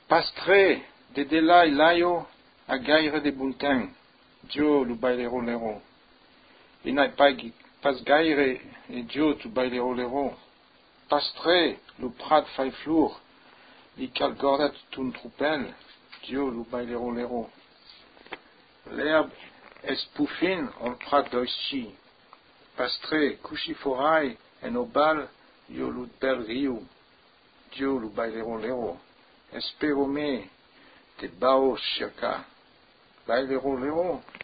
Pastre, de delai laio, a gaire de buntin, Dio lu bailero lero. E n'ai pas gaire, e Dio tu bailero lero. Pastre, lu prat fai flour, li calgordat tun troupel, Dio lu bailero lero. L'herbe es puffin on prat doisci. Pastre, couchi forai, en obal, io lu bel riu, Dio lu bailero lero. Espero me, te bao shaka, bailero lero.